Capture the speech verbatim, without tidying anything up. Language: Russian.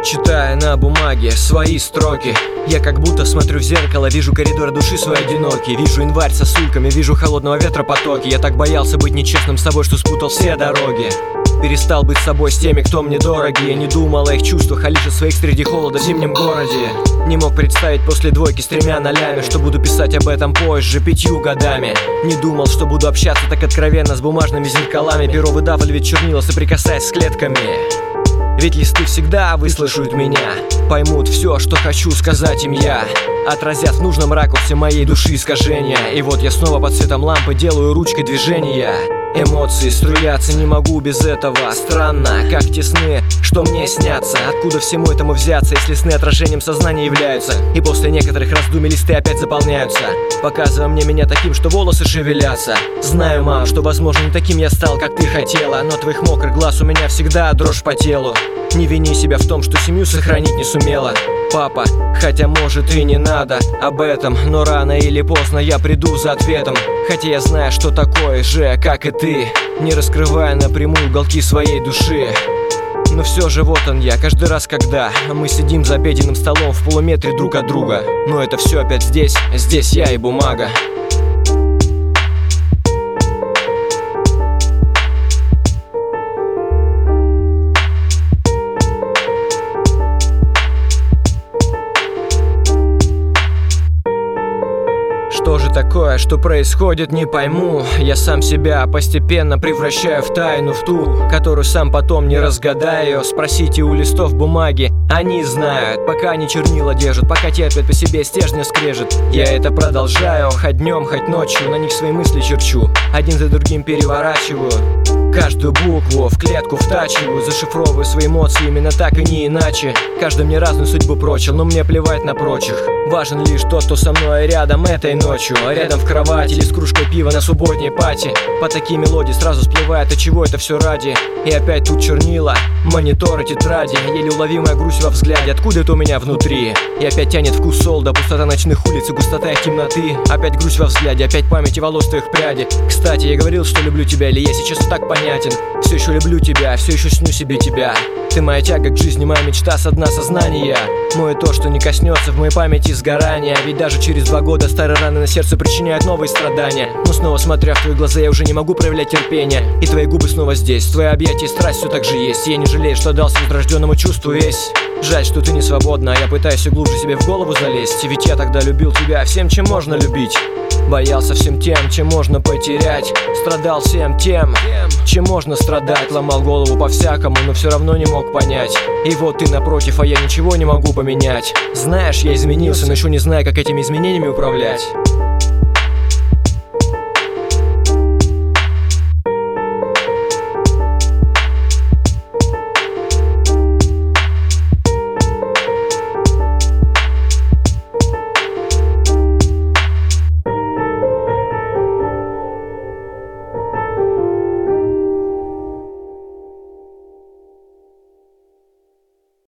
Читая на бумаге свои строки, я как будто смотрю в зеркало, вижу коридор души свой одинокий. Вижу январь со сульками, вижу холодного ветра потоки. Я так боялся быть нечестным с собой, что спутал все дороги. Перестал быть собой с теми, кто мне дороги. Я не думал о их чувствах, а лишь о своих среди холода в зимнем городе. Не мог представить после двойки с тремя нолями, что буду писать об этом позже, пятью годами. Не думал, что буду общаться так откровенно с бумажными зеркалами. Перо выдавливает чернила, соприкасаясь с клетками. Ведь листы всегда выслушают меня, поймут все, что хочу сказать им я, отразят в нужном ракурсе моей души искажения. И вот я снова под светом лампы делаю ручкой движения. Эмоции струятся, не могу без этого. Странно, как тесны, что мне снятся. Откуда всему этому взяться, если сны отражением сознания являются? И после некоторых раздумий листы опять заполняются, показывая мне меня таким, что волосы шевелятся. Знаю, мам, что возможно не таким я стал, как ты хотела, но твоих мокрых глаз у меня всегда дрожь по телу. Не вини себя в том, что семью сохранить не сумела, папа, хотя может и не надо об этом, но рано или поздно я приду за ответом. Хотя я знаю, что такое же, как и ты, не раскрывая напрямую уголки своей души. Но все же вот он я, каждый раз, когда мы сидим за обеденным столом в полуметре друг от друга. Но это все опять здесь, здесь я и бумага. Что же такое, что происходит, не пойму. Я сам себя постепенно превращаю в тайну, в ту, которую сам потом не разгадаю. Спросите у листов бумаги, они знают, пока они чернила держат, пока терпят по себе стержня скрежет. Я это продолжаю, хоть днем, хоть ночью, на них свои мысли черчу, один за другим переворачиваю. Каждую букву в клетку втачиваю, зашифровываю свои эмоции именно так и не иначе. Каждый мне разную судьбу прочил, но мне плевать на прочих. Важен лишь тот, кто со мной рядом этой ночью, рядом в кровати или с кружкой пива на субботней пати. По таким мелодии сразу всплывает, а чего это все ради. И опять тут чернила, мониторы, тетради, еле уловимая грусть во взгляде, откуда это у меня внутри. И опять тянет вкус солда, пустота ночных улиц и густота их темноты. Опять грусть во взгляде, опять память и волос твоих пряди. Кстати, я говорил, что люблю тебя, или я сейчас так понятен? Все еще люблю тебя, все еще сню себе тебя. Ты моя тяга к жизни, моя мечта со дна сознания. Мое то, что не коснется в моей памяти сгорания. Ведь даже через два года старые раны на сердце причиняют новые страдания. Но снова смотря в твои глаза, я уже не могу проявлять терпение. И твои губы снова здесь, твои объятия и страсть все так же есть. Я не жалею, что дался возрожденному чувству весь. Жаль, что ты не свободна, а я пытаюсь все глубже себе в голову залезть. Ведь я тогда любил тебя всем, чем можно любить. Боялся всем тем, чем можно потерять. Страдал всем тем, чем можно страдать. Ломал голову по-всякому, но все равно не мог понять. И вот ты напротив, а я ничего не могу поменять. Знаешь, я изменился, но еще не знаю, как этими изменениями управлять.